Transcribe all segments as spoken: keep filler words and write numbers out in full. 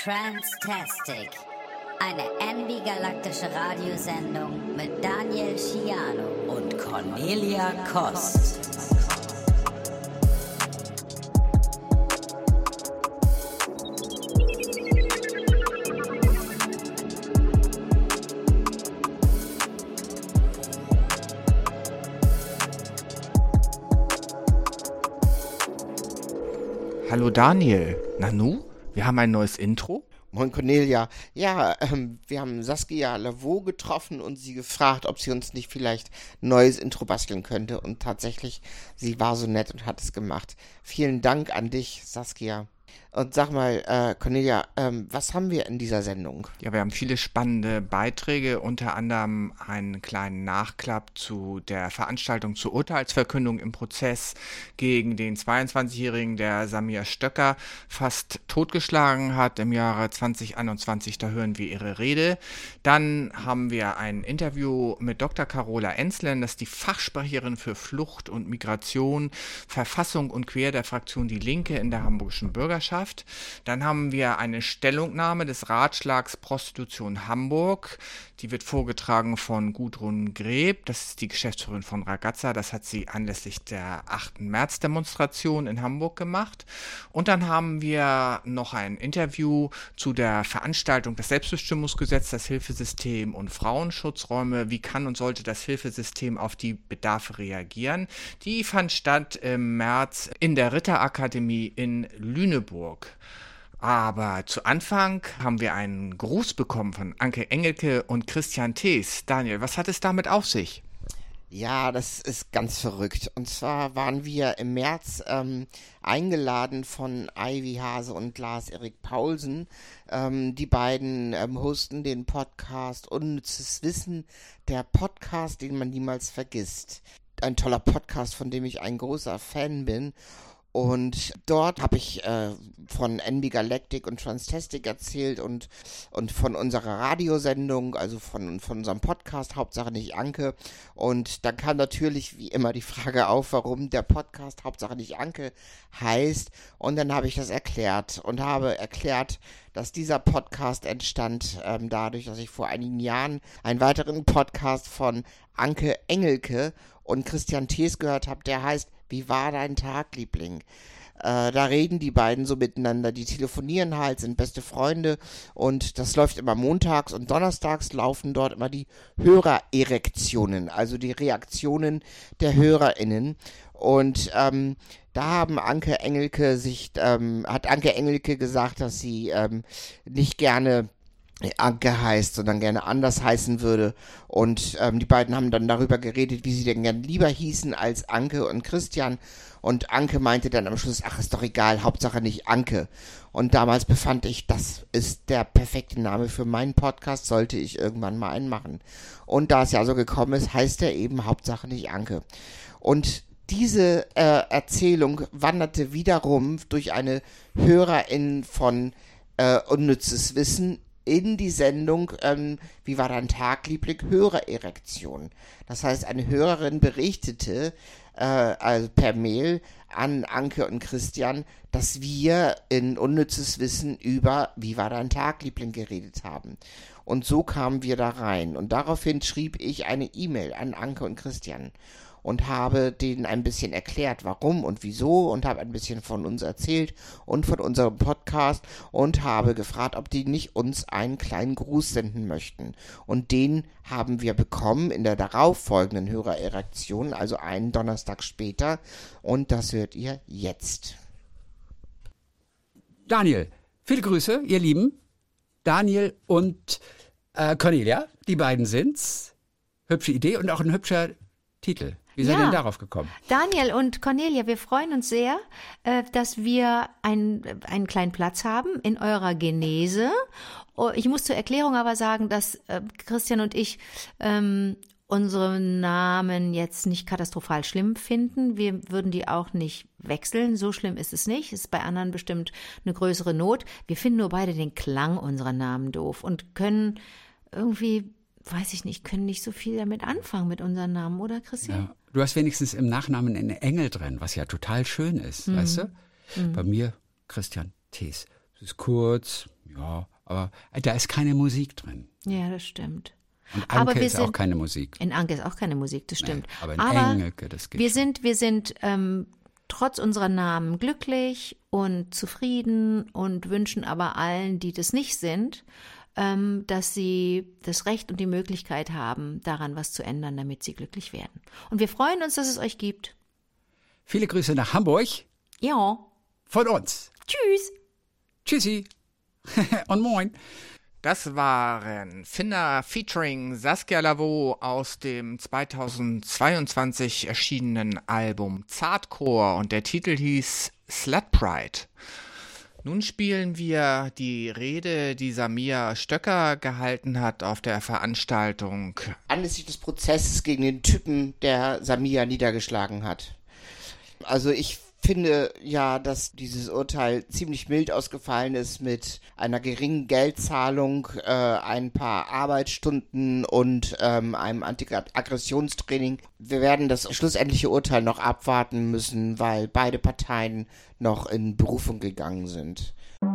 Transtastic, eine envigalaktische Radiosendung mit Daniel Schiano und Cornelia Kost. Hallo Daniel, Nanu, wir haben ein neues Intro. Moin Cornelia, ja, ähm, wir haben Saskia Lavaux getroffen und sie gefragt, ob sie uns nicht vielleicht ein neues Intro basteln könnte, und tatsächlich, sie war so nett und hat es gemacht. Vielen Dank an dich, Saskia. Und sag mal, äh, Cornelia, ähm, was haben wir in dieser Sendung? Ja, wir haben viele spannende Beiträge, unter anderem einen kleinen Nachklapp zu der Veranstaltung zur Urteilsverkündung im Prozess gegen den zweiundzwanzigjährigen, der Samir Stöcker fast totgeschlagen hat im Jahre zwanzig einundzwanzig. Da hören wir ihre Rede. Dann haben wir ein Interview mit Doktor Carola Enslen, das ist die Fachsprecherin für Flucht und Migration, Verfassung und Quer der Fraktion Die Linke in der hamburgischen Bürgerschaft. Dann haben wir eine Stellungnahme des Ratschlags Prostitution Hamburg. Die wird vorgetragen von Gudrun Greb. Das ist die Geschäftsführerin von Ragazza. Das hat sie anlässlich der achten März-Demonstration in Hamburg gemacht. Und dann haben wir noch ein Interview zu der Veranstaltung des Selbstbestimmungsgesetzes, das Hilfesystem und Frauenschutzräume. Wie kann und sollte das Hilfesystem auf die Bedarfe reagieren? Die fand statt im März in der Ritterakademie in Lüneburg. Aber zu Anfang haben wir einen Gruß bekommen von Anke Engelke und Christian Thees. Daniel, was hat es damit auf sich? Ja, das ist ganz verrückt. Und zwar waren wir im März ähm, eingeladen von Ivy Hase und Lars Erik Paulsen. Ähm, die beiden ähm, hosten den Podcast Unnützes Wissen, der Podcast, den man niemals vergisst. Ein toller Podcast, von dem ich ein großer Fan bin. Und dort habe ich äh, von envigalactic und Transtastic erzählt und, und von unserer Radiosendung, also von, von unserem Podcast, Hauptsache nicht Anke. Und dann kam natürlich wie immer die Frage auf, warum der Podcast Hauptsache nicht Anke heißt. Und dann habe ich das erklärt und habe erklärt, dass dieser Podcast entstand ähm, dadurch, dass ich vor einigen Jahren einen weiteren Podcast von Anke Engelke und Christian Thees gehört habe, der heißt Wie war dein Tag, Liebling? Äh, da reden die beiden so miteinander, die telefonieren halt, sind beste Freunde, und das läuft immer montags, und donnerstags laufen dort immer die Hörererektionen, also die Reaktionen der HörerInnen. Und ähm, da haben Anke Engelke sich, ähm, hat Anke Engelke gesagt, dass sie ähm, nicht gerne Anke heißt, sondern gerne anders heißen würde. Und ähm, die beiden haben dann darüber geredet, wie sie denn gern lieber hießen als Anke und Christian. Und Anke meinte dann am Schluss, ach, ist doch egal, Hauptsache nicht Anke. Und damals befand ich, das ist der perfekte Name für meinen Podcast, sollte ich irgendwann mal einen machen. Und da es ja so gekommen ist, heißt er eben Hauptsache nicht Anke. Und diese äh, Erzählung wanderte wiederum durch eine Hörerin von äh, Unnützes Wissen in die Sendung, ähm, wie war dein Tag, Liebling, Hörererektion. Das heißt, eine Hörerin berichtete, äh, also per Mail an Anke und Christian, dass wir in Unnützes Wissen über wie war dein Tag, Liebling, geredet haben. Und so kamen wir da rein. Und daraufhin schrieb ich eine E-Mail an Anke und Christian und habe denen ein bisschen erklärt, warum und wieso, und habe ein bisschen von uns erzählt und von unserem Podcast und habe gefragt, ob die nicht uns einen kleinen Gruß senden möchten. Und den haben wir bekommen in der darauffolgenden Hörererektion, also einen Donnerstag später, und das hört ihr jetzt. Daniel, viele Grüße, ihr Lieben. Daniel und äh, Cornelia, die beiden sind's. Hübsche Idee und auch ein hübscher Titel. Wie seid ihr denn darauf gekommen? Daniel und Cornelia, wir freuen uns sehr, äh, dass wir ein, einen kleinen Platz haben in eurer Genese. Oh, ich muss zur Erklärung aber sagen, dass äh, Christian und ich ähm, unsere Namen jetzt nicht katastrophal schlimm finden. Wir würden die auch nicht wechseln. So schlimm ist es nicht. Ist bei anderen bestimmt eine größere Not. Wir finden nur beide den Klang unserer Namen doof und können irgendwie, weiß ich nicht, können nicht so viel damit anfangen mit unseren Namen, oder Christian? Ja. Du hast wenigstens im Nachnamen einen Engel drin, was ja total schön ist, mhm. weißt du? Mhm. Bei mir Christian Thees. Es ist kurz, ja, aber da ist keine Musik drin. Ja, das stimmt. Und Anke aber wir ist sind, auch keine Musik. In Anke ist auch keine Musik, das stimmt. Nee, aber in aber Engelke, das geht wir schon. sind, wir sind ähm, trotz unserer Namen glücklich und zufrieden und wünschen aber allen, die das nicht sind, ähm, dass sie das Recht und die Möglichkeit haben, daran was zu ändern, damit sie glücklich werden. Und wir freuen uns, dass es euch gibt. Viele Grüße nach Hamburg. Ja. Von uns. Tschüss. Tschüssi. Und moin. Das waren Finna featuring Saskia Lavaux aus dem zweitausendzweiundzwanzig erschienenen Album Zartcore und der Titel hieß Slut Pride. Nun spielen wir die Rede, die Samir Stöcker gehalten hat auf der Veranstaltung. Anlässlich des Prozesses gegen den Typen, der Samir niedergeschlagen hat. Also ich finde ja, dass dieses Urteil ziemlich mild ausgefallen ist mit einer geringen Geldzahlung, äh, ein paar Arbeitsstunden und ähm, einem Anti-Aggressionstraining. Wir werden das schlussendliche Urteil noch abwarten müssen, weil beide Parteien noch in Berufung gegangen sind.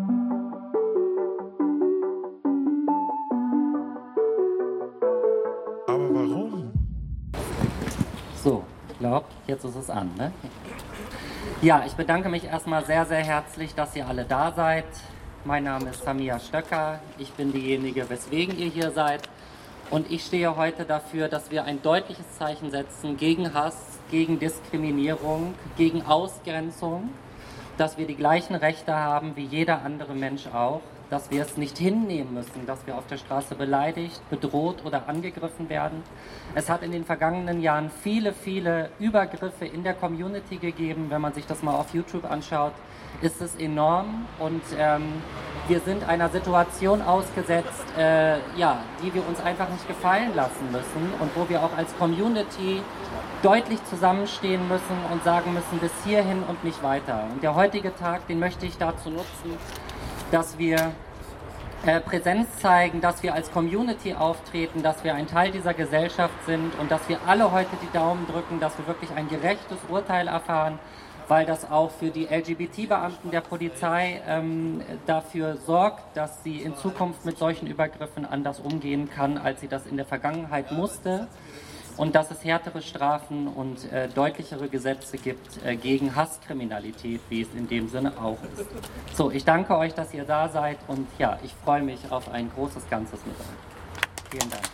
Aber warum? So, ich glaube, jetzt ist es an, ne? Ja, ich bedanke mich erstmal sehr, sehr herzlich, dass ihr alle da seid. Mein Name ist Samir Stöcker. Ich bin diejenige, weswegen ihr hier seid. Und ich stehe heute dafür, dass wir ein deutliches Zeichen setzen gegen Hass, gegen Diskriminierung, gegen Ausgrenzung, dass wir die gleichen Rechte haben wie jeder andere Mensch auch, dass wir es nicht hinnehmen müssen, dass wir auf der Straße beleidigt, bedroht oder angegriffen werden. Es hat in den vergangenen Jahren viele, viele Übergriffe in der Community gegeben. Wenn man sich das mal auf YouTube anschaut, ist es enorm. Und ähm, wir sind einer Situation ausgesetzt, äh, ja, die wir uns einfach nicht gefallen lassen müssen und wo wir auch als Community deutlich zusammenstehen müssen und sagen müssen, bis hierhin und nicht weiter. Und der heutige Tag, den möchte ich dazu nutzen, dass wir äh, Präsenz zeigen, dass wir als Community auftreten, dass wir ein Teil dieser Gesellschaft sind und dass wir alle heute die Daumen drücken, dass wir wirklich ein gerechtes Urteil erfahren, weil das auch für die L G B T-Beamten der Polizei ähm, dafür sorgt, dass sie in Zukunft mit solchen Übergriffen anders umgehen kann, als sie das in der Vergangenheit musste. Und dass es härtere Strafen und äh, deutlichere Gesetze gibt äh, gegen Hasskriminalität, wie es in dem Sinne auch ist. So, ich danke euch, dass ihr da seid und ja, ich freue mich auf ein großes Ganzes mit euch. Vielen Dank.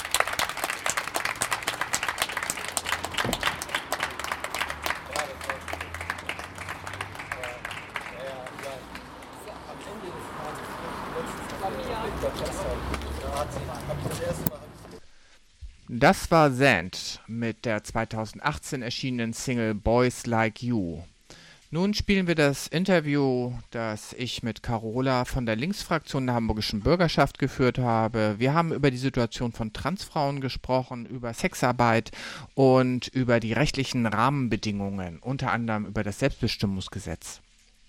Das war Zand mit der zweitausendachtzehn erschienenen Single Boys Like You. Nun spielen wir das Interview, das ich mit Carola von der Linksfraktion der Hamburgischen Bürgerschaft geführt habe. Wir haben über die Situation von Transfrauen gesprochen, über Sexarbeit und über die rechtlichen Rahmenbedingungen, unter anderem über das Selbstbestimmungsgesetz.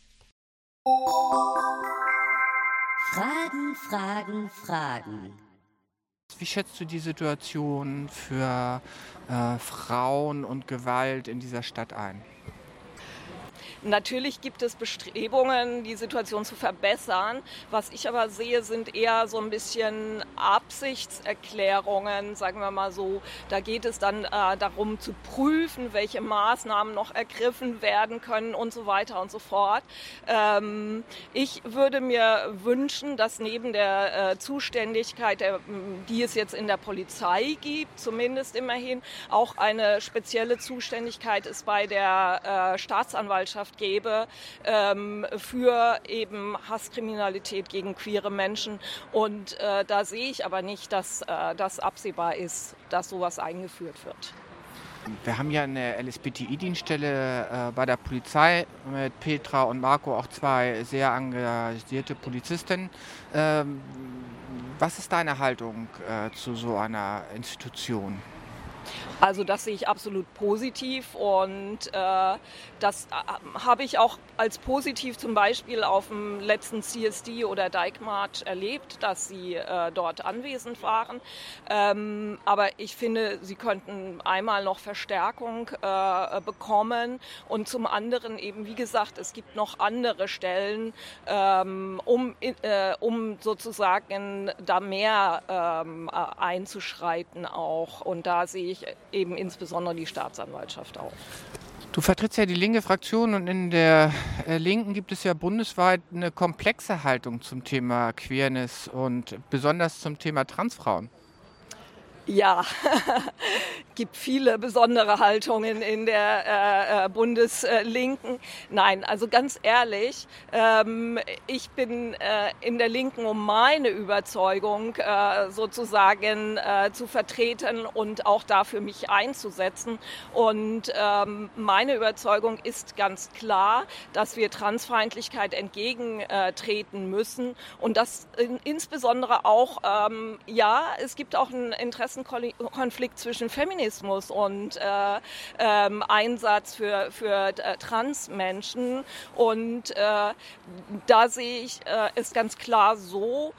Fragen, Fragen, Fragen. Wie schätzt du die Situation für äh, Frauen und Gewalt in dieser Stadt ein? Natürlich gibt es Bestrebungen, die Situation zu verbessern. Was ich aber sehe, sind eher so ein bisschen Absichtserklärungen, sagen wir mal so. Da geht es dann äh, darum zu prüfen, welche Maßnahmen noch ergriffen werden können und so weiter und so fort. Ähm, ich würde mir wünschen, dass neben der äh, Zuständigkeit, der, die es jetzt in der Polizei gibt, zumindest immerhin, auch eine spezielle Zuständigkeit ist bei der äh, Staatsanwaltschaft gäbe ähm, für eben Hasskriminalität gegen queere Menschen. Und äh, da sehe ich aber nicht, dass äh, das absehbar ist, dass sowas eingeführt wird. Wir haben ja eine L S B T I-Dienststelle äh, bei der Polizei mit Petra und Marco, auch zwei sehr engagierte Polizisten. Ähm, was ist deine Haltung äh, zu so einer Institution? Also das sehe ich absolut positiv und äh, das äh, habe ich auch als positiv zum Beispiel auf dem letzten C S D oder Dyke March erlebt, dass sie äh, dort anwesend waren. Ähm, aber ich finde, sie könnten einmal noch Verstärkung äh, bekommen und zum anderen eben, wie gesagt, es gibt noch andere Stellen, ähm, um, äh, um sozusagen da mehr ähm, einzuschreiten auch. Und da sehe ich eben insbesondere die Staatsanwaltschaft auch. Du vertrittst ja die linke Fraktion und in der äh, Linken gibt es ja bundesweit eine komplexe Haltung zum Thema Queerness und besonders zum Thema Transfrauen. Ja, gibt viele besondere Haltungen in der äh, Bundeslinken. Nein, also ganz ehrlich, ähm, ich bin äh, in der Linken, um meine Überzeugung äh, sozusagen äh, zu vertreten und auch dafür mich einzusetzen. Und ähm, meine Überzeugung ist ganz klar, dass wir Transfeindlichkeit entgegentreten müssen und das in, insbesondere auch, ähm, ja, es gibt auch ein Interessen Konflikt zwischen Feminismus und äh, ähm, Einsatz für, für äh, Transmenschen. Und äh, da sehe ich äh, es ganz klar so,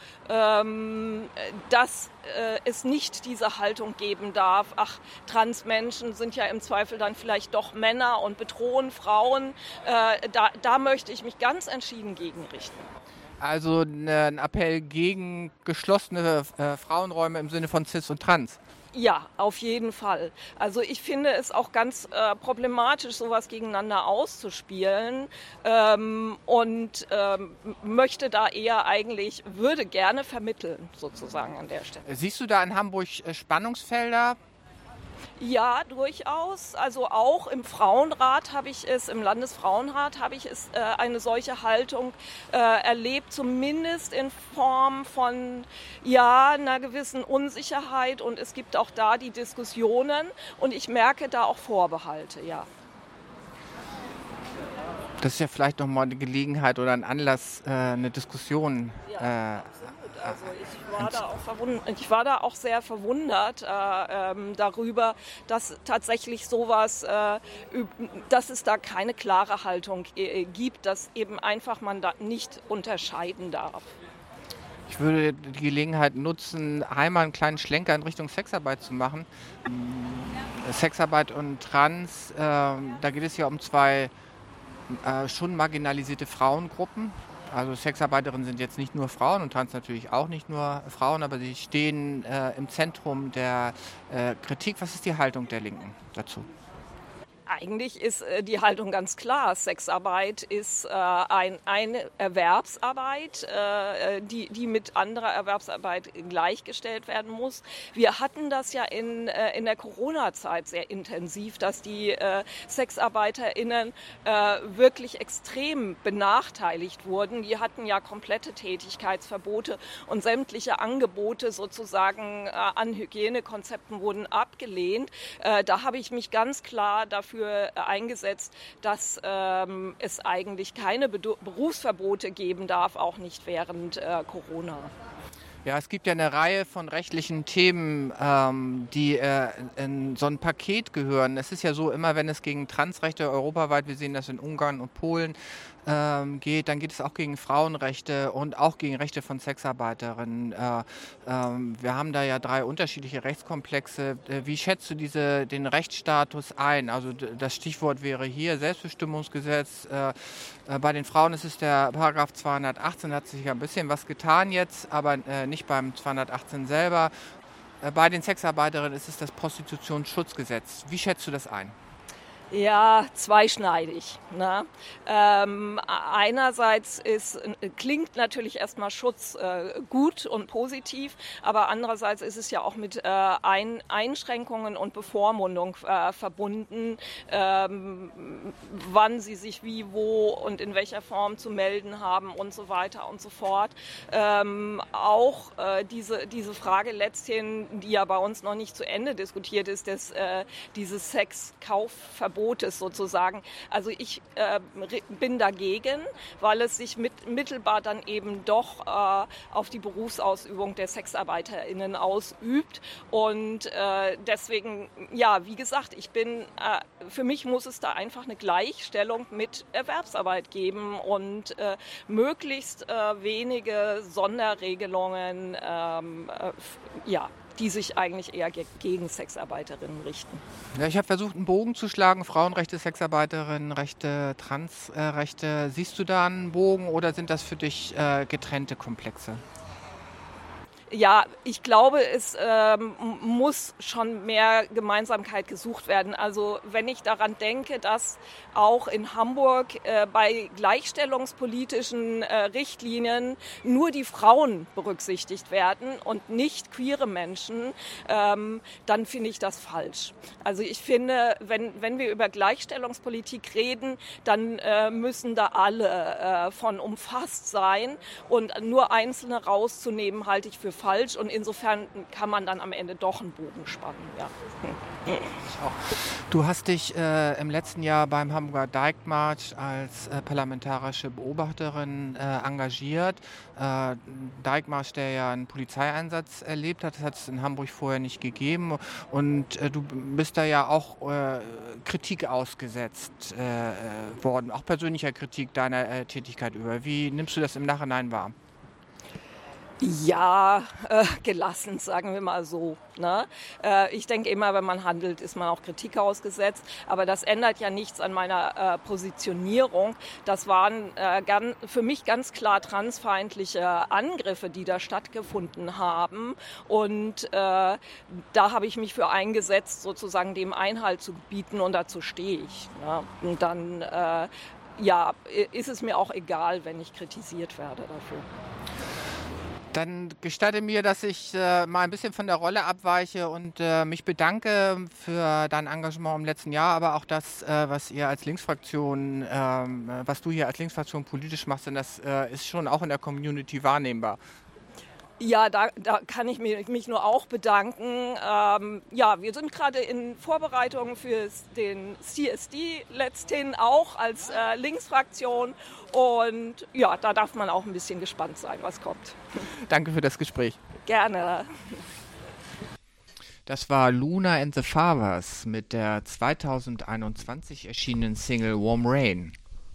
ähm, dass äh, es nicht diese Haltung geben darf, ach, Transmenschen sind ja im Zweifel dann vielleicht doch Männer und bedrohen Frauen. Äh, da, da möchte ich mich ganz entschieden gegen richten. Also ein Appell gegen geschlossene äh, Frauenräume im Sinne von Cis und Trans. Ja, auf jeden Fall. Also ich finde es auch ganz äh, problematisch, sowas gegeneinander auszuspielen ähm, und ähm, möchte da eher eigentlich, würde gerne vermitteln sozusagen an der Stelle. Siehst du da in Hamburg Spannungsfelder? Ja, durchaus. Also auch im Frauenrat habe ich es, im Landesfrauenrat habe ich es äh, eine solche Haltung äh, erlebt, zumindest in Form von ja einer gewissen Unsicherheit und es gibt auch da die Diskussionen und ich merke da auch Vorbehalte, ja. Das ist ja vielleicht nochmal eine Gelegenheit oder ein Anlass, äh, eine Diskussion. Ja, äh, Also ich war, da auch verwundert, ich war da auch sehr verwundert äh, ähm, darüber, dass tatsächlich sowas, äh, dass es da keine klare Haltung äh, gibt, dass eben einfach man da nicht unterscheiden darf. Ich würde die Gelegenheit nutzen, einmal einen kleinen Schlenker in Richtung Sexarbeit zu machen. Sexarbeit und Trans, äh, da geht es ja um zwei äh, schon marginalisierte Frauengruppen. Also Sexarbeiterinnen sind jetzt nicht nur Frauen und Trans natürlich auch nicht nur Frauen, aber sie stehen äh, im Zentrum der äh, Kritik. Was ist die Haltung der Linken dazu? Eigentlich ist äh, die Haltung ganz klar. Sexarbeit ist äh, ein, eine Erwerbsarbeit, äh, die, die mit anderer Erwerbsarbeit gleichgestellt werden muss. Wir hatten das ja in, äh, in der Corona-Zeit sehr intensiv, dass die äh, SexarbeiterInnen äh, wirklich extrem benachteiligt wurden. Die hatten ja komplette Tätigkeitsverbote und sämtliche Angebote sozusagen äh, an Hygienekonzepten wurden abgelehnt. Äh, da habe ich mich ganz klar dafür eingesetzt, dass ähm, es eigentlich keine Bedu- Berufsverbote geben darf, auch nicht während äh, Corona. Ja, es gibt ja eine Reihe von rechtlichen Themen, ähm, die äh, in so ein Paket gehören. Es ist ja so, immer wenn es gegen Transrechte europaweit, wir sehen das in Ungarn und Polen, ähm, geht, dann geht es auch gegen Frauenrechte und auch gegen Rechte von Sexarbeiterinnen. Äh, ähm, wir haben da ja drei unterschiedliche Rechtskomplexe. Äh, wie schätzt du diese, den Rechtsstatus ein? Also d- das Stichwort wäre hier Selbstbestimmungsgesetz. Äh, äh, bei den Frauen ist es der Paragraph zweihundertachtzehn, da hat sich ja ein bisschen was getan jetzt, aber äh, nicht beim zweihundertachtzehn selber. Äh, bei den Sexarbeiterinnen ist es das Prostitutionsschutzgesetz. Wie schätzt du das ein? Ja, zweischneidig. Ne? Ähm, einerseits ist, klingt natürlich erstmal Schutz äh, gut und positiv, aber andererseits ist es ja auch mit äh, Ein- Einschränkungen und Bevormundung äh, verbunden, ähm, wann sie sich wie, wo und in welcher Form zu melden haben und so weiter und so fort. Ähm, auch äh, diese, diese Frage letzthin, die ja bei uns noch nicht zu Ende diskutiert ist, des, äh, dieses Sexkaufverbot Verbotes sozusagen. Also ich äh, bin dagegen, weil es sich mit, mittelbar dann eben doch äh, auf die Berufsausübung der SexarbeiterInnen ausübt. Und äh, deswegen, ja, wie gesagt, ich bin, äh, für mich muss es da einfach eine Gleichstellung mit Erwerbsarbeit geben und äh, möglichst äh, wenige Sonderregelungen, ähm, äh, ja, die sich eigentlich eher ge- gegen Sexarbeiterinnen richten. Ja, ich habe versucht, einen Bogen zu schlagen. Frauenrechte, Sexarbeiterinnen, Rechte, Transrechte. Siehst du da einen Bogen oder sind das für dich äh, getrennte Komplexe? Ja, ich glaube, es ähm, muss schon mehr Gemeinsamkeit gesucht werden. Also wenn ich daran denke, dass auch in Hamburg äh, bei gleichstellungspolitischen äh, Richtlinien nur die Frauen berücksichtigt werden und nicht queere Menschen, ähm, dann finde ich das falsch. Also ich finde, wenn, wenn wir über Gleichstellungspolitik reden, dann äh, müssen da alle äh, von umfasst sein und nur Einzelne rauszunehmen, halte ich für falsch und insofern kann man dann am Ende doch einen Bogen spannen. Ja. Du hast dich äh, im letzten Jahr beim Hamburger Dijkmarsch als äh, parlamentarische Beobachterin äh, engagiert. Äh, Dijkmarsch, der ja einen Polizeieinsatz erlebt hat, das hat es in Hamburg vorher nicht gegeben. Und äh, du bist da ja auch äh, Kritik ausgesetzt äh, worden, auch persönlicher Kritik deiner äh, Tätigkeit über. Wie nimmst du das im Nachhinein wahr? Ja, äh, gelassen, sagen wir mal so. Ne? Äh, ich denke immer, wenn man handelt, ist man auch Kritik ausgesetzt. Aber das ändert ja nichts an meiner äh, Positionierung. Das waren äh, ganz, für mich ganz klar transfeindliche Angriffe, die da stattgefunden haben. Und äh, da habe ich mich für eingesetzt, sozusagen dem Einhalt zu gebieten. Und dazu stehe ich. Ne? Und dann äh, ja, ist es mir auch egal, wenn ich kritisiert werde dafür. Dann gestatte mir, dass ich äh, mal ein bisschen von der Rolle abweiche und äh, mich bedanke für dein Engagement im letzten Jahr, aber auch das, äh, was ihr als Linksfraktion, ähm, was du hier als Linksfraktion politisch machst, denn das äh, ist schon auch in der Community wahrnehmbar. Ja, da, da kann ich mich, mich nur auch bedanken. Ähm, ja, wir sind gerade in Vorbereitungen für den C S D letzthin auch als äh, Linksfraktion. Und ja, da darf man auch ein bisschen gespannt sein, was kommt. Danke für das Gespräch. Gerne. Das war Luna and the Fathers mit der zweitausendeinundzwanzig erschienenen Single Warm Rain.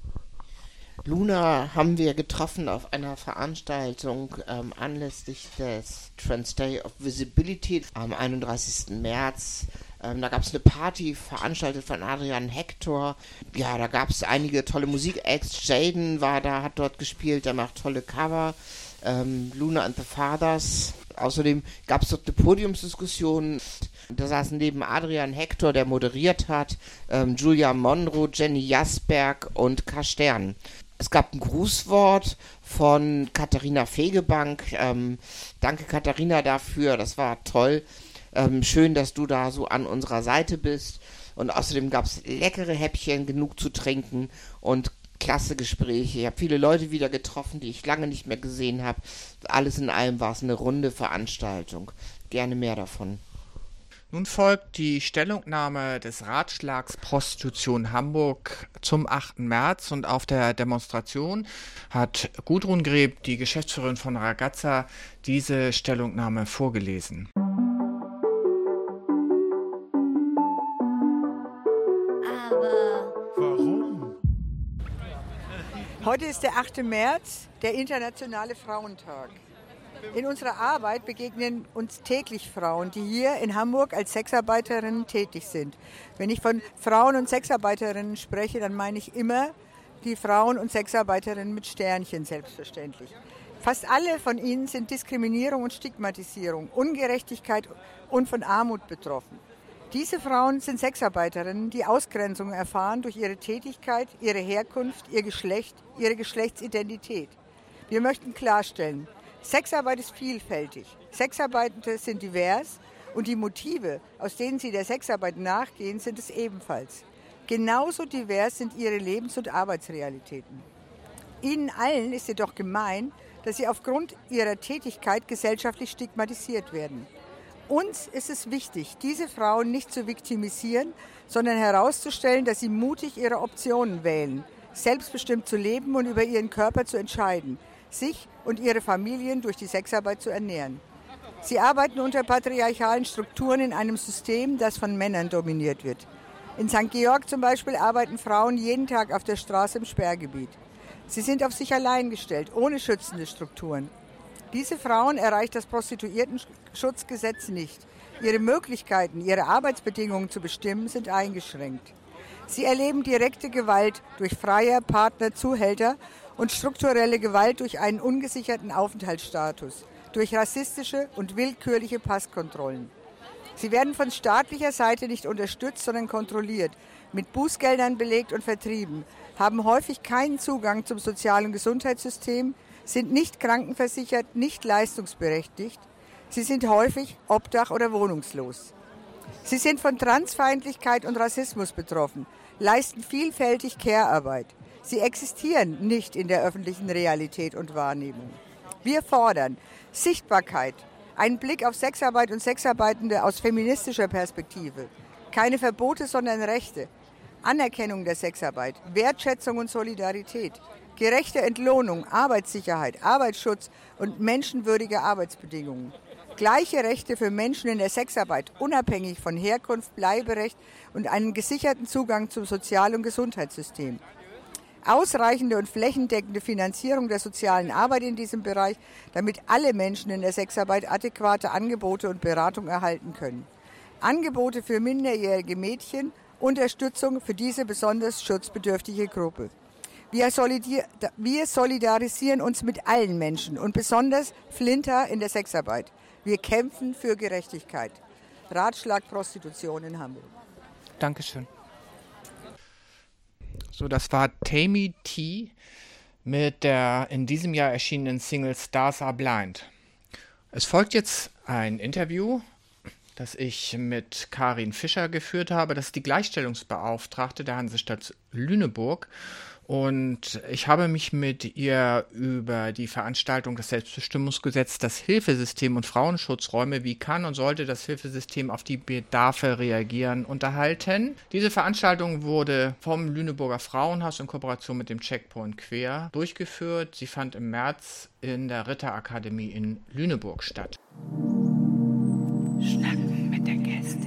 Luna haben wir getroffen auf einer Veranstaltung ähm, anlässlich des Trans Day of Visibility am einunddreißigsten März. Ähm, da gab es eine Party, veranstaltet von Adrian Hector. Ja, da gab es einige tolle Musik-Acts. Jaden war da, hat dort gespielt, der macht tolle Cover. Ähm, Luna and the Fathers. Außerdem gab es dort eine Podiumsdiskussion. Da saßen neben Adrian Hector, der moderiert hat, ähm, Julia Monroe, Jenny Jasberg und K. Stern. Es gab ein Grußwort von Katharina Fegebank. Ähm, danke Katharina dafür, das war toll. Ähm, schön, dass du da so an unserer Seite bist. Und außerdem gab es leckere Häppchen, genug zu trinken und klasse Gespräche. Ich habe viele Leute wieder getroffen, die ich lange nicht mehr gesehen habe. Alles in allem war es eine runde Veranstaltung. Gerne mehr davon. Nun folgt die Stellungnahme des Ratschlags Prostitution Hamburg zum achten März und auf der Demonstration hat Gudrun Greb, die Geschäftsführerin von Ragazza, diese Stellungnahme vorgelesen. Aber warum? Heute ist der achte März, der internationale Frauentag. In unserer Arbeit begegnen uns täglich Frauen, die hier in Hamburg als Sexarbeiterinnen tätig sind. Wenn ich von Frauen und Sexarbeiterinnen spreche, dann meine ich immer die Frauen und Sexarbeiterinnen mit Sternchen, selbstverständlich. Fast alle von ihnen sind Diskriminierung und Stigmatisierung, Ungerechtigkeit und von Armut betroffen. Diese Frauen sind Sexarbeiterinnen, die Ausgrenzung erfahren durch ihre Tätigkeit, ihre Herkunft, ihr Geschlecht, ihre Geschlechtsidentität. Wir möchten klarstellen, Sexarbeit ist vielfältig. Sexarbeitende sind divers und die Motive, aus denen sie der Sexarbeit nachgehen, sind es ebenfalls. Genauso divers sind ihre Lebens- und Arbeitsrealitäten. Ihnen allen ist jedoch gemein, dass sie aufgrund ihrer Tätigkeit gesellschaftlich stigmatisiert werden. Uns ist es wichtig, diese Frauen nicht zu viktimisieren, sondern herauszustellen, dass sie mutig ihre Optionen wählen, selbstbestimmt zu leben und über ihren Körper zu entscheiden, sich und ihre Familien durch die Sexarbeit zu ernähren. Sie arbeiten unter patriarchalen Strukturen in einem System, das von Männern dominiert wird. In Sankt Georg zum Beispiel arbeiten Frauen jeden Tag auf der Straße im Sperrgebiet. Sie sind auf sich allein gestellt, ohne schützende Strukturen. Diese Frauen erreicht das Prostituiertenschutzgesetz nicht. Ihre Möglichkeiten, ihre Arbeitsbedingungen zu bestimmen, sind eingeschränkt. Sie erleben direkte Gewalt durch Freier, Partner, Zuhälter und strukturelle Gewalt durch einen ungesicherten Aufenthaltsstatus, durch rassistische und willkürliche Passkontrollen. Sie werden von staatlicher Seite nicht unterstützt, sondern kontrolliert, mit Bußgeldern belegt und vertrieben, haben häufig keinen Zugang zum Sozial- und Gesundheitssystem, sind nicht krankenversichert, nicht leistungsberechtigt. Sie sind häufig obdach- oder wohnungslos. Sie sind von Transfeindlichkeit und Rassismus betroffen, leisten vielfältig Care-Arbeit. Sie existieren nicht in der öffentlichen Realität und Wahrnehmung. Wir fordern Sichtbarkeit, einen Blick auf Sexarbeit und Sexarbeitende aus feministischer Perspektive. Keine Verbote, sondern Rechte. Anerkennung der Sexarbeit, Wertschätzung und Solidarität. Gerechte Entlohnung, Arbeitssicherheit, Arbeitsschutz und menschenwürdige Arbeitsbedingungen. Gleiche Rechte für Menschen in der Sexarbeit, unabhängig von Herkunft, Bleiberecht und einen gesicherten Zugang zum Sozial- und Gesundheitssystem. Ausreichende und flächendeckende Finanzierung der sozialen Arbeit in diesem Bereich, damit alle Menschen in der Sexarbeit adäquate Angebote und Beratung erhalten können. Angebote für minderjährige Mädchen, Unterstützung für diese besonders schutzbedürftige Gruppe. Wir, solidar- wir solidarisieren uns mit allen Menschen und besonders Flinter in der Sexarbeit. Wir kämpfen für Gerechtigkeit. Ratschlag Prostitution in Hamburg. Dankeschön. So, das war Tammy T mit der in diesem Jahr erschienenen Single Stars Are Blind. Es folgt jetzt ein Interview, das ich mit Karin Fischer geführt habe. Das ist die Gleichstellungsbeauftragte der Hansestadt Lüneburg. Und ich habe mich mit ihr über die Veranstaltung des Selbstbestimmungsgesetzes, das Hilfesystem und Frauenschutzräume, wie kann und sollte das Hilfesystem auf die Bedarfe reagieren, unterhalten. Diese Veranstaltung wurde vom Lüneburger Frauenhaus in Kooperation mit dem Checkpoint Queer durchgeführt. Sie fand im März in der Ritterakademie in Lüneburg statt. Schnacken mit der Gästin.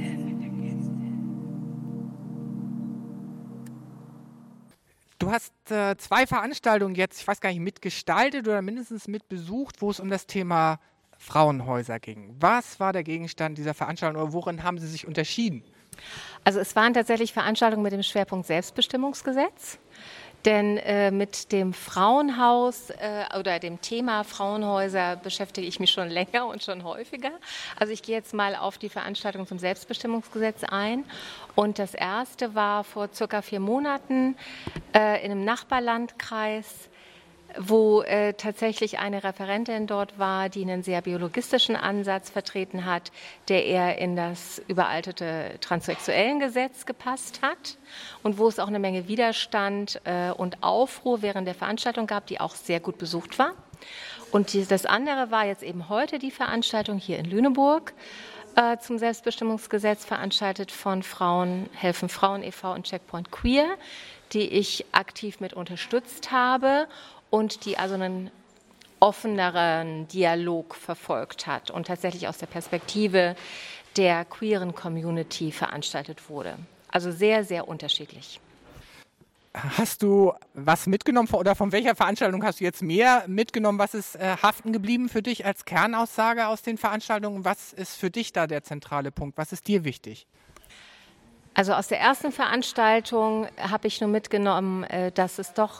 Du hast äh, zwei Veranstaltungen jetzt, ich weiß gar nicht, mitgestaltet oder mindestens mitbesucht, wo es um das Thema Frauenhäuser ging. Was war der Gegenstand dieser Veranstaltung oder worin haben sie sich unterschieden? Also es waren tatsächlich Veranstaltungen mit dem Schwerpunkt Selbstbestimmungsgesetz. Denn äh, mit dem Frauenhaus äh, oder dem Thema Frauenhäuser beschäftige ich mich schon länger und schon häufiger. Also ich gehe jetzt mal auf die Veranstaltung zum Selbstbestimmungsgesetz ein. Und das erste war vor circa vier Monaten äh, in einem Nachbarlandkreis, wo äh, tatsächlich eine Referentin dort war, die einen sehr biologistischen Ansatz vertreten hat, der eher in das überaltete Transsexuellengesetz gepasst hat und wo es auch eine Menge Widerstand äh, und Aufruhr während der Veranstaltung gab, die auch sehr gut besucht war. Und die, das andere war jetzt eben heute die Veranstaltung hier in Lüneburg äh, zum Selbstbestimmungsgesetz, veranstaltet von Frauen helfen Frauen e V und Checkpoint Queer, die ich aktiv mit unterstützt habe und die also einen offeneren Dialog verfolgt hat und tatsächlich aus der Perspektive der queeren Community veranstaltet wurde. Also sehr, sehr unterschiedlich. Hast du was mitgenommen oder von welcher Veranstaltung hast du jetzt mehr mitgenommen? Was ist äh, haften geblieben für dich als Kernaussage aus den Veranstaltungen? Was ist für dich da der zentrale Punkt? Was ist dir wichtig? Also aus der ersten Veranstaltung habe ich nur mitgenommen, äh, dass es doch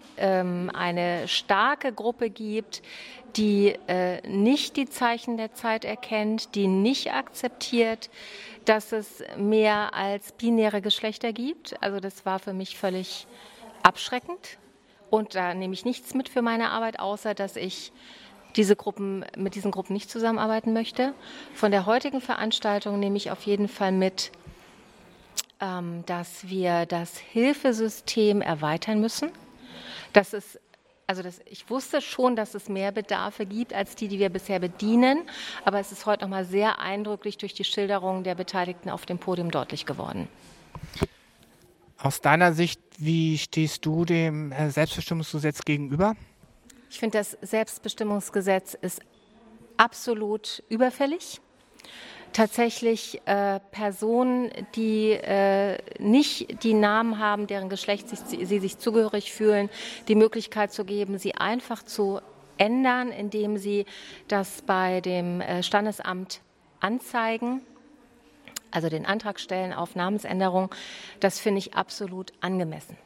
eine starke Gruppe gibt, die äh, nicht die Zeichen der Zeit erkennt, die nicht akzeptiert, dass es mehr als binäre Geschlechter gibt. Also das war für mich völlig abschreckend und da nehme ich nichts mit für meine Arbeit, außer dass ich diese Gruppen, mit diesen Gruppen nicht zusammenarbeiten möchte. Von der heutigen Veranstaltung nehme ich auf jeden Fall mit, ähm, dass wir das Hilfesystem erweitern müssen, dass es also das, ich wusste schon, dass es mehr Bedarfe gibt als die, die wir bisher bedienen, aber es ist heute nochmal sehr eindrücklich durch die Schilderungen der Beteiligten auf dem Podium deutlich geworden. Aus deiner Sicht, wie stehst du dem Selbstbestimmungsgesetz gegenüber? Ich finde, das Selbstbestimmungsgesetz ist absolut überfällig. Tatsächlich äh, Personen, die äh, nicht die Namen haben, deren Geschlecht sich, sie sich zugehörig fühlen, die Möglichkeit zu geben, sie einfach zu ändern, indem sie das bei dem äh, Standesamt anzeigen, also den Antrag stellen auf Namensänderung. Das finde ich absolut angemessen.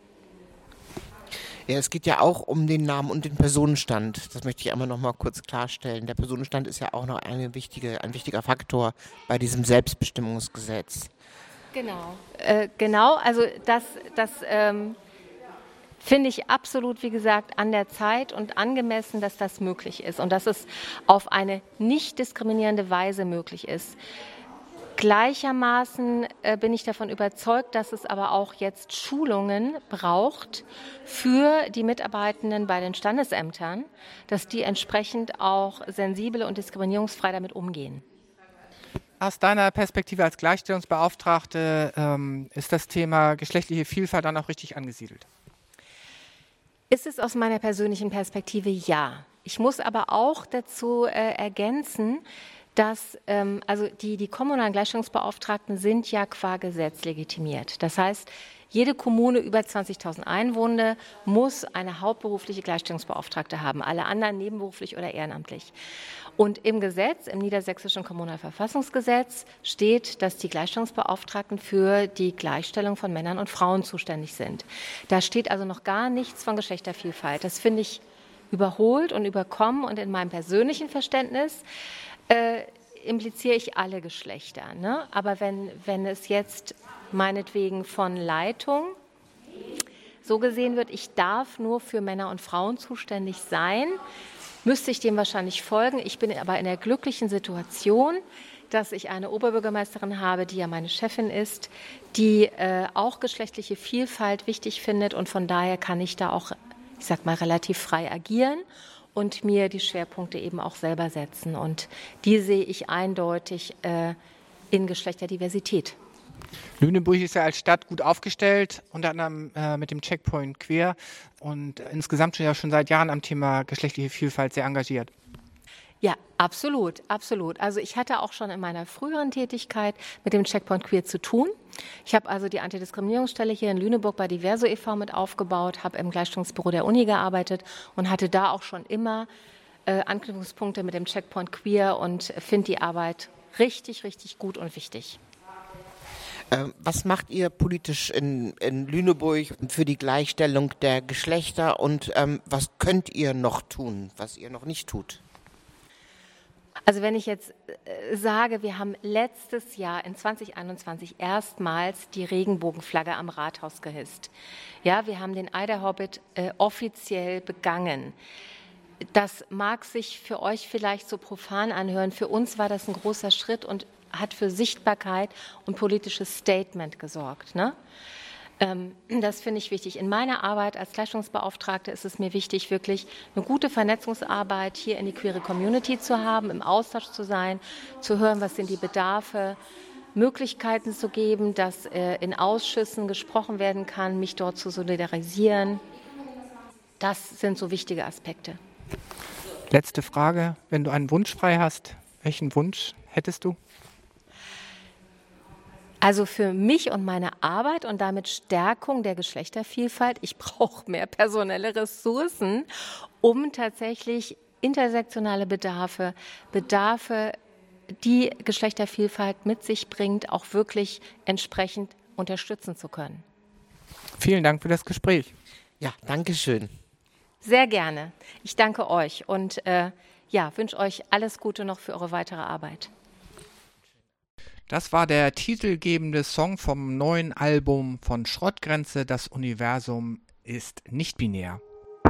Ja, es geht ja auch um den Namen und den Personenstand. Das möchte ich einmal noch mal kurz klarstellen. Der Personenstand ist ja auch noch eine wichtige, ein wichtiger Faktor bei diesem Selbstbestimmungsgesetz. Genau, äh, genau. Also das, das ähm, finde ich absolut, wie gesagt, an der Zeit und angemessen, dass das möglich ist und dass es auf eine nicht diskriminierende Weise möglich ist. Gleichermaßen äh, bin ich davon überzeugt, dass es aber auch jetzt Schulungen braucht für die Mitarbeitenden bei den Standesämtern, dass die entsprechend auch sensibel und diskriminierungsfrei damit umgehen. Aus deiner Perspektive als Gleichstellungsbeauftragte ähm, ist das Thema geschlechtliche Vielfalt dann auch richtig angesiedelt? Ist es aus meiner persönlichen Perspektive ja. Ich muss aber auch dazu äh, ergänzen, dass ähm, also die, die kommunalen Gleichstellungsbeauftragten sind ja qua Gesetz legitimiert. Das heißt, jede Kommune über zwanzigtausend Einwohner muss eine hauptberufliche Gleichstellungsbeauftragte haben, alle anderen nebenberuflich oder ehrenamtlich. Und im Gesetz, im Niedersächsischen Kommunalverfassungsgesetz, steht, dass die Gleichstellungsbeauftragten für die Gleichstellung von Männern und Frauen zuständig sind. Da steht also noch gar nichts von Geschlechtervielfalt. Das finde ich überholt und überkommen und in meinem persönlichen Verständnis Äh, impliziere ich alle Geschlechter. Ne? Aber wenn, wenn es jetzt meinetwegen von Leitung so gesehen wird, ich darf nur für Männer und Frauen zuständig sein, müsste ich dem wahrscheinlich folgen. Ich bin aber in der glücklichen Situation, dass ich eine Oberbürgermeisterin habe, die ja meine Chefin ist, die äh, auch geschlechtliche Vielfalt wichtig findet und von daher kann ich da auch, ich sag mal, relativ frei agieren und mir die Schwerpunkte eben auch selber setzen. Und die sehe ich eindeutig äh, in Geschlechterdiversität. Lüneburg ist ja als Stadt gut aufgestellt, unter anderem äh, mit dem Checkpoint Queer und insgesamt schon ja schon seit Jahren am Thema geschlechtliche Vielfalt sehr engagiert. Ja, absolut, absolut. Also ich hatte auch schon in meiner früheren Tätigkeit mit dem Checkpoint Queer zu tun. Ich habe also die Antidiskriminierungsstelle hier in Lüneburg bei Diverso e V mit aufgebaut, habe im Gleichstellungsbüro der Uni gearbeitet und hatte da auch schon immer äh, Anknüpfungspunkte mit dem Checkpoint Queer und finde die Arbeit richtig, richtig gut und wichtig. Ähm, was macht ihr politisch in, in Lüneburg für die Gleichstellung der Geschlechter und ähm, was könnt ihr noch tun, was ihr noch nicht tut? Also wenn ich jetzt äh, sage, wir haben letztes Jahr in zwanzig einundzwanzig erstmals die Regenbogenflagge am Rathaus gehisst. Ja, wir haben den Eiderhobbit äh, offiziell begangen. Das mag sich für euch vielleicht so profan anhören. Für uns war das ein großer Schritt und hat für Sichtbarkeit und politisches Statement gesorgt, ne? Das finde ich wichtig. In meiner Arbeit als Gleichstellungsbeauftragte ist es mir wichtig, wirklich eine gute Vernetzungsarbeit hier in die queere Community zu haben, im Austausch zu sein, zu hören, was sind die Bedarfe, Möglichkeiten zu geben, dass äh, in Ausschüssen gesprochen werden kann, mich dort zu solidarisieren. Das sind so wichtige Aspekte. Letzte Frage, wenn du einen Wunsch frei hast, welchen Wunsch hättest du? Also für mich und meine Arbeit und damit Stärkung der Geschlechtervielfalt, ich brauche mehr personelle Ressourcen, um tatsächlich intersektionale Bedarfe, Bedarfe, die Geschlechtervielfalt mit sich bringt, auch wirklich entsprechend unterstützen zu können. Vielen Dank für das Gespräch. Ja, danke schön. Sehr gerne. Ich danke euch und äh, ja, wünsche euch alles Gute noch für eure weitere Arbeit. Das war der titelgebende Song vom neuen Album von Schrottgrenze, Das Universum ist nicht binär.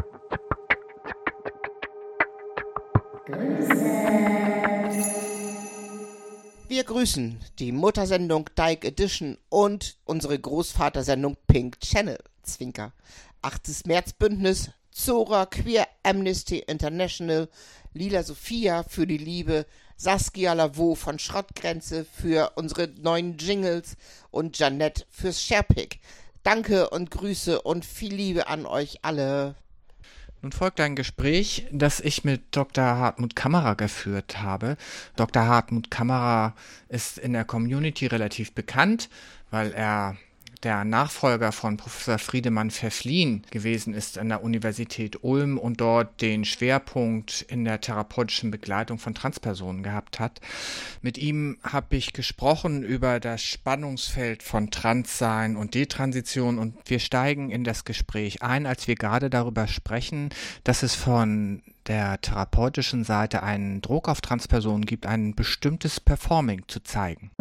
Wir grüßen die Muttersendung Dyke Edition und unsere Großvatersendung Pink Channel. Zwinker. achtes Märzbündnis Zora, Queer Amnesty International, Lila Sophia für die Liebe, Saskia Lavaux von Schrottgrenze für unsere neuen Jingles und Janette fürs Sharepick. Danke und Grüße und viel Liebe an euch alle. Nun folgt ein Gespräch, das ich mit Doktor Hartmut Kammerer geführt habe. Doktor Hartmut Kammerer ist in der Community relativ bekannt, weil er der Nachfolger von Professor Friedemann Pfäfflin gewesen ist an der Universität Ulm und dort den Schwerpunkt in der therapeutischen Begleitung von Transpersonen gehabt hat. Mit ihm habe ich gesprochen über das Spannungsfeld von Transsein und Detransition und wir steigen in das Gespräch ein, als wir gerade darüber sprechen, dass es von der therapeutischen Seite einen Druck auf Transpersonen gibt, ein bestimmtes Performing zu zeigen.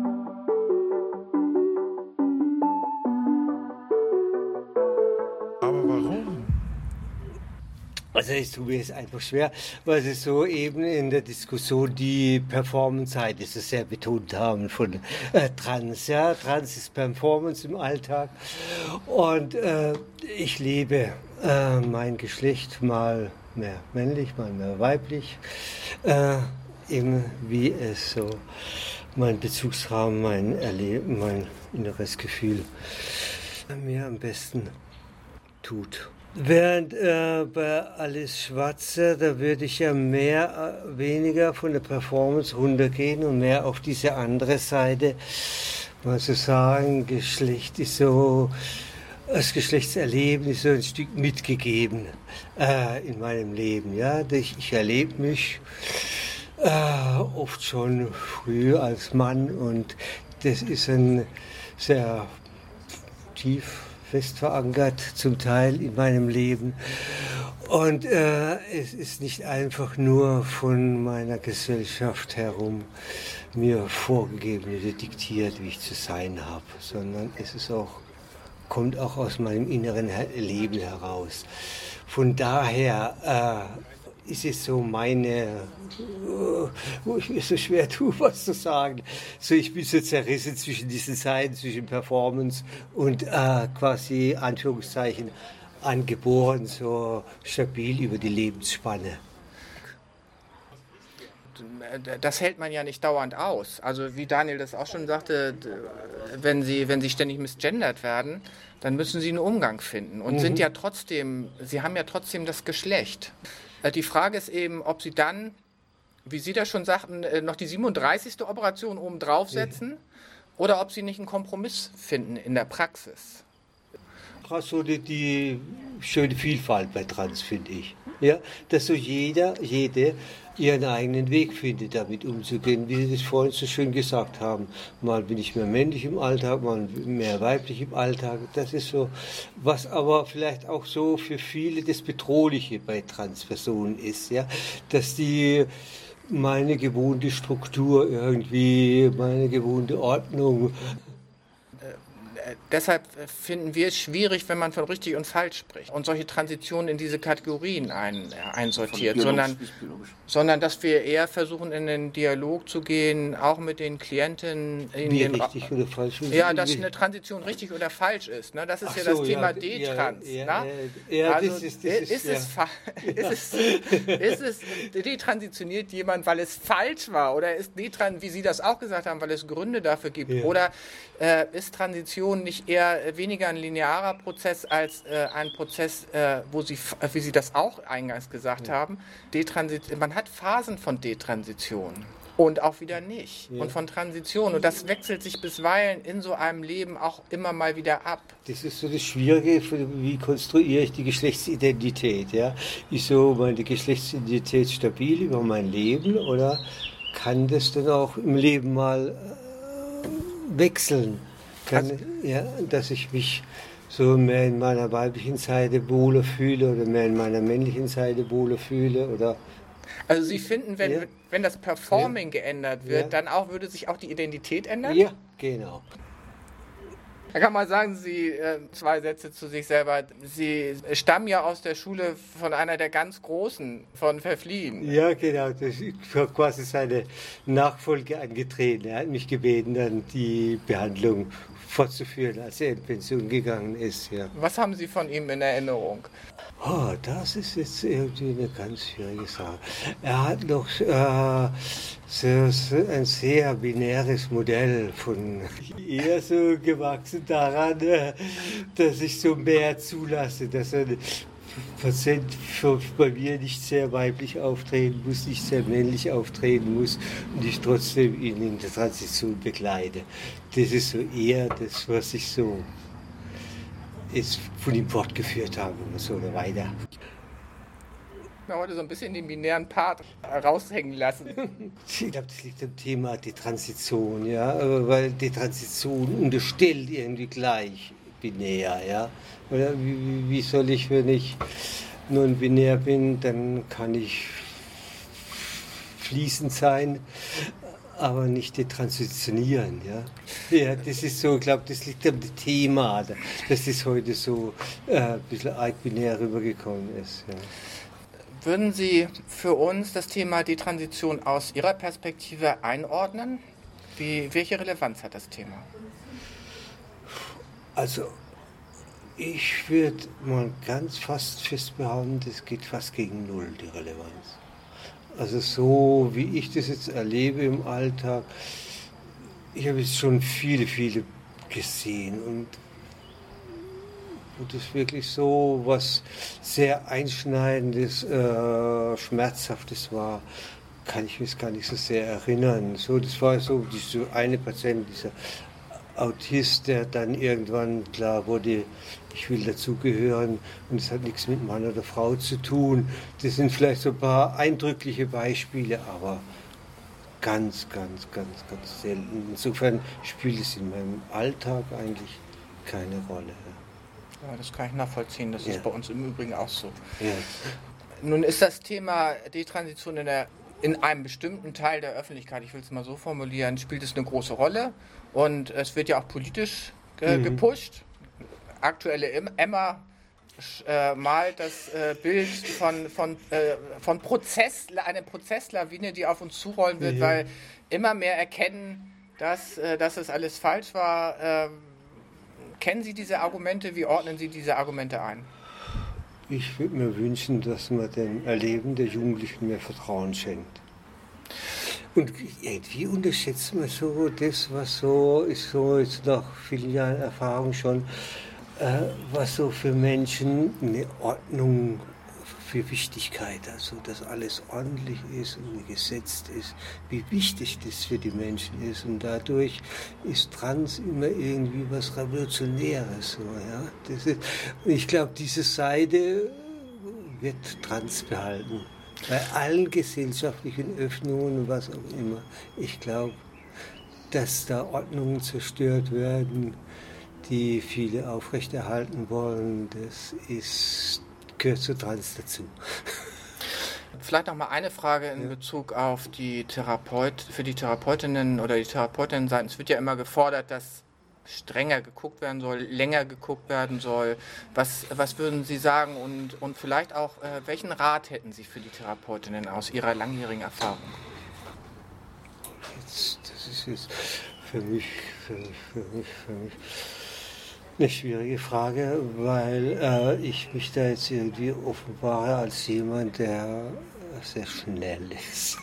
Also es tut mir jetzt einfach schwer, weil Sie so eben in der Diskussion die Performance-Seite so sehr betont haben von äh, Trans. Ja, Trans ist Performance im Alltag und äh, ich lebe äh, mein Geschlecht mal mehr männlich, mal mehr weiblich, äh, eben wie es so mein Bezugsrahmen, mein Erleben, mein inneres Gefühl mir am besten tut. Während äh, bei Alles Schwarze, da würde ich ja mehr, äh, weniger von der Performance runtergehen und mehr auf diese andere Seite, mal so sagen, Geschlecht ist so, das Geschlechtserleben ist so ein Stück mitgegeben äh, in meinem Leben. Ja? Ich, ich erlebe mich äh, oft schon früh als Mann und das ist ein sehr tief fest verankert, zum Teil in meinem Leben. Und äh, es ist nicht einfach nur von meiner Gesellschaft herum mir vorgegeben oder diktiert, wie ich zu sein habe, sondern es ist auch, kommt auch aus meinem inneren Leben heraus. Von daher äh, ist es so meine, wo ich mir so schwer tue, was zu sagen. So, ich bin so zerrissen zwischen diesen Seiten, zwischen Performance und äh, quasi, Anführungszeichen, angeboren, so stabil über die Lebensspanne. Das hält man ja nicht dauernd aus. Also wie Daniel das auch schon sagte, wenn sie, wenn sie ständig misgendert werden, dann müssen sie einen Umgang finden und mhm. sind ja trotzdem, sie haben ja trotzdem das Geschlecht. Die Frage ist eben, ob Sie dann, wie Sie das schon sagten, noch die siebenunddreißigste Operation oben draufsetzen mhm. oder ob Sie nicht einen Kompromiss finden in der Praxis. So die, die schöne Vielfalt bei Trans, finde ich. Ja, dass so jeder, jede ihren eigenen Weg findet, damit umzugehen, wie Sie das vorhin so schön gesagt haben. Mal bin ich mehr männlich im Alltag, mal mehr weiblich im Alltag. Das ist so, was aber vielleicht auch so für viele das Bedrohliche bei Transpersonen ist, ja, dass die meine gewohnte Struktur irgendwie, meine gewohnte Ordnung. Deshalb finden wir es schwierig, wenn man von richtig und falsch spricht und solche Transitionen in diese Kategorien ein, einsortiert, sondern, sondern dass wir eher versuchen, in den Dialog zu gehen, auch mit den Klienten. In Wie den richtig oder falsch ist. Ja, dass eine Transition richtig oder falsch ist. Ne? Das ist Ach ja das so, Thema ja, D-Trans. Ja, ja, ja, ja, also das ist, das ist, ist, ja. es ist, es, ist es detransitioniert jemand, weil es falsch war? Oder ist detran, wie Sie das auch gesagt haben, weil es Gründe dafür gibt? Ja. Oder äh, ist Transition nicht eher äh, weniger ein linearer Prozess als äh, ein Prozess, äh, wo Sie, äh, wie Sie das auch eingangs gesagt ja. haben, Detransit- man hat Phasen von Detransition und auch wieder nicht ja. und von Transition und das wechselt sich bisweilen in so einem Leben auch immer mal wieder ab. Das ist so das Schwierige, wie konstruiere ich die Geschlechtsidentität, ja? Ist so meine Geschlechtsidentität stabil über mein Leben oder kann das dann auch im Leben mal äh, wechseln? Kann, also, ja, dass ich mich so mehr in meiner weiblichen Seite wohler fühle oder mehr in meiner männlichen Seite wohler fühle oder also Sie finden, wenn, ja. wenn das Performing ja. geändert wird, ja. dann auch würde sich auch die Identität ändern? Ja, genau. Da kann man sagen, Sie, äh, zwei Sätze zu sich selber. Sie stammen ja aus der Schule von einer der ganz Großen, von Pfäfflin. Ja, genau. Das war quasi seine Nachfolge angetreten. Er hat mich gebeten, dann die Behandlung fortzuführen, als er in Pension gegangen ist. Ja. Was haben Sie von ihm in Erinnerung? Oh, das ist jetzt irgendwie eine ganz schwierige Sache. Er hat noch äh, so, so ein sehr binäres Modell von eher so gewachsen daran, äh, dass ich so mehr zulasse, dass er Patient für, bei mir nicht sehr weiblich auftreten muss, nicht sehr männlich auftreten muss und ich trotzdem ihn in der Transition begleite. Das ist so eher das, was ich so ist von ihm fortgeführt habe und so weiter. Wir heute so ein bisschen den binären Part raushängen lassen. Ich glaube, das liegt am Thema die Transition, ja, weil die Transition unterstellt irgendwie gleich binär, ja. Oder wie, wie soll ich, wenn ich non-binär bin, dann kann ich fließend sein, aber nicht detransitionieren, ja. Ja, das ist so, ich glaube, das liegt am Thema, dass das heute so äh, ein bisschen arg binär rübergekommen ist, ja. Würden Sie für uns das Thema Detransition aus Ihrer Perspektive einordnen? Wie, welche Relevanz hat das Thema? Also, ich würde mal ganz fast fest behaupten, das geht fast gegen Null, die Relevanz. Also so, wie ich das jetzt erlebe im Alltag, ich habe jetzt schon viele, viele gesehen und wo das wirklich so was sehr Einschneidendes, äh, Schmerzhaftes war, kann ich mich gar nicht so sehr erinnern. So, das war so diese eine Patient, dieser Autist, der dann irgendwann klar wurde, ich will dazugehören und es hat nichts mit Mann oder Frau zu tun. Das sind vielleicht so ein paar eindrückliche Beispiele, aber ganz, ganz, ganz, ganz selten. Insofern spielt es in meinem Alltag eigentlich keine Rolle. Ja, das kann ich nachvollziehen, das ja. ist bei uns im Übrigen auch so. Ja. Nun ist das Thema Detransition in, der, in einem bestimmten Teil der Öffentlichkeit, ich will es mal so formulieren, spielt es eine große Rolle und es wird ja auch politisch äh, mhm. gepusht. Aktuelle Emma äh, malt das äh, Bild von, von, äh, von Prozess, einer Prozesslawine, die auf uns zurollen wird, ja. weil immer mehr erkennen, dass, äh, dass es alles falsch war. Äh, kennen Sie diese Argumente? Wie ordnen Sie diese Argumente ein? Ich würde mir wünschen, dass man dem Erleben der Jugendlichen mehr Vertrauen schenkt. Und irgendwie unterschätzt man so das, was so ist, so jetzt nach vielen Jahren Erfahrung schon, äh, was so für Menschen eine Ordnung für Wichtigkeit, also dass alles ordentlich ist und gesetzt ist, wie wichtig das für die Menschen ist. Und dadurch ist Trans immer irgendwie was Revolutionäres. So, ja? Das ist, ich glaube, diese Seite wird Trans behalten. Bei allen gesellschaftlichen Öffnungen und was auch immer. Ich glaube, dass da Ordnungen zerstört werden, die viele aufrechterhalten wollen, das ist, gehört zu Trans dazu. Vielleicht noch mal eine Frage in ja. Bezug auf die Therapeut, für die Therapeutinnen oder die Therapeutinnen sein. Es wird ja immer gefordert, dass strenger geguckt werden soll, länger geguckt werden soll. Was, was würden Sie sagen und, und vielleicht auch, äh, welchen Rat hätten Sie für die Therapeutinnen aus Ihrer langjährigen Erfahrung? Jetzt, das ist jetzt für mich, für mich, für mich, für mich eine schwierige Frage, weil äh, ich mich da jetzt irgendwie offenbare als jemand, der sehr schnell ist.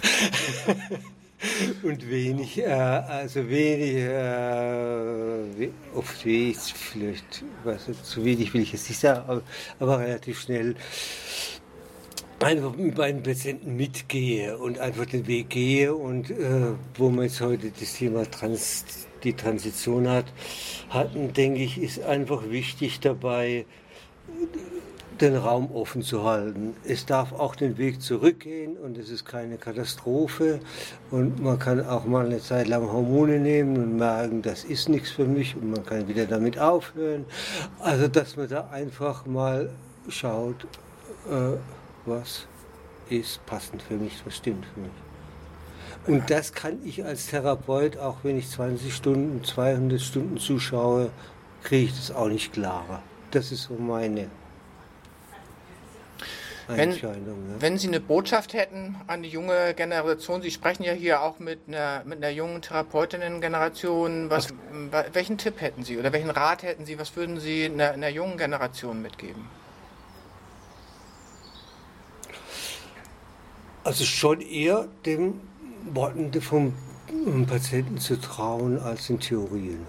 Und wenig, äh, also wenig, äh, oft wenig, vielleicht, weiß nicht, zu wenig will ich jetzt nicht sagen, aber, aber relativ schnell einfach mit meinen Patienten mitgehe und einfach den Weg gehe und äh, wo man jetzt heute das Thema Trans, die Transition hat, hatten, denke ich, ist einfach wichtig dabei, den Raum offen zu halten. Es darf auch den Weg zurückgehen und es ist keine Katastrophe und man kann auch mal eine Zeit lang Hormone nehmen und merken, das ist nichts für mich und man kann wieder damit aufhören. Also dass man da einfach mal schaut, äh, was ist passend für mich, was stimmt für mich. Und das kann ich als Therapeut, auch wenn ich zwanzig Stunden, zweihundert Stunden zuschaue, kriege ich das auch nicht klarer. Das ist so meine Entscheidung. Wenn, ja. wenn Sie eine Botschaft hätten an die junge Generation, Sie sprechen ja hier auch mit einer, mit einer jungen Therapeutinnen-Generation, was, Ach. welchen Tipp hätten Sie oder welchen Rat hätten Sie, was würden Sie einer, einer jungen Generation mitgeben? Also schon eher den Worten vom Patienten zu trauen als in Theorien.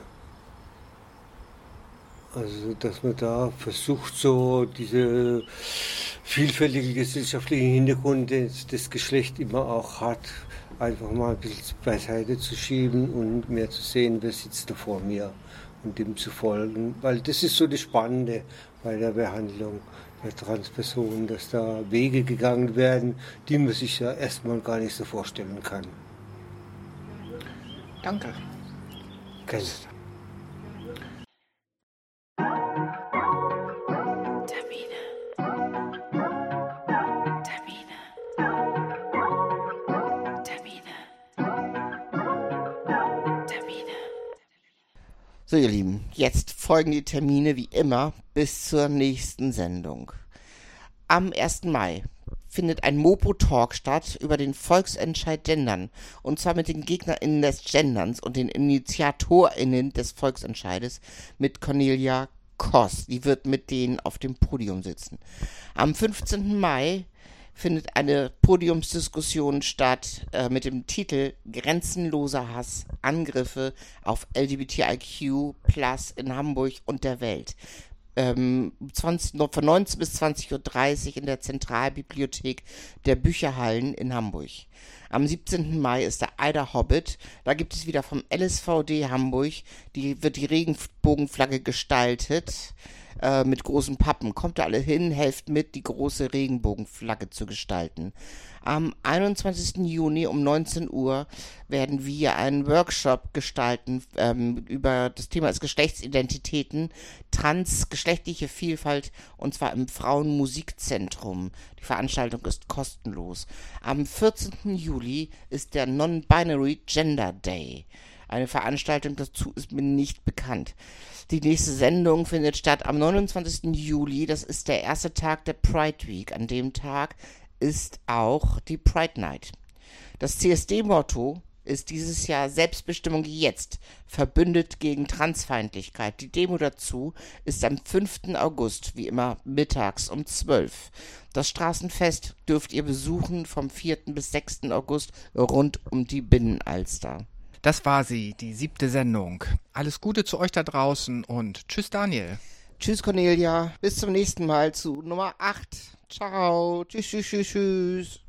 Also dass man da versucht, so diese vielfältige gesellschaftliche Hintergründe, das Geschlecht immer auch hat, einfach mal ein bisschen beiseite zu schieben und mehr zu sehen, wer sitzt da vor mir und dem zu folgen. Weil das ist so das Spannende bei der Behandlung der Transpersonen, dass da Wege gegangen werden, die man sich ja erstmal gar nicht so vorstellen kann. Danke. Gerne. So, ihr Lieben, jetzt folgen die Termine wie immer bis zur nächsten Sendung. Am ersten Mai findet ein Mopo-Talk statt über den Volksentscheid Gendern. Und zwar mit den GegnerInnen des Genderns und den InitiatorInnen des Volksentscheides mit Cornelia Koss. Die wird mit denen auf dem Podium sitzen. Am fünfzehnten Mai findet eine Podiumsdiskussion statt äh, mit dem Titel Grenzenloser Hass, Angriffe auf L G B T I Q plus in Hamburg und der Welt. Ähm, zwanzig, von neunzehn bis zwanzig Uhr dreißig in der Zentralbibliothek der Bücherhallen in Hamburg. Am siebzehnten Mai ist der Eider Hobbit. Da gibt es wieder vom L S V D Hamburg, die wird die Regenbogenflagge gestaltet. Mit großen Pappen. Kommt da alle hin, helft mit, die große Regenbogenflagge zu gestalten. Am einundzwanzigsten Juni um neunzehn Uhr werden wir einen Workshop gestalten ähm, über das Thema ist Geschlechtsidentitäten, transgeschlechtliche Vielfalt und zwar im Frauenmusikzentrum. Die Veranstaltung ist kostenlos. Am vierzehnten Juli ist der Non-Binary Gender Day. Eine Veranstaltung dazu ist mir nicht bekannt. Die nächste Sendung findet statt am neunundzwanzigsten Juli. Das ist der erste Tag der Pride Week. An dem Tag ist auch die Pride Night. Das C S D-Motto ist dieses Jahr Selbstbestimmung jetzt, verbündet gegen Transfeindlichkeit. Die Demo dazu ist am fünften August, wie immer mittags um zwölf. Das Straßenfest dürft ihr besuchen vom vierten bis sechsten August rund um die Binnenalster. Das war sie, die siebte Sendung. Alles Gute zu euch da draußen und tschüss Daniel. Tschüss Cornelia, bis zum nächsten Mal zu Nummer acht. Ciao, tschüss, tschüss, tschüss, tschüss.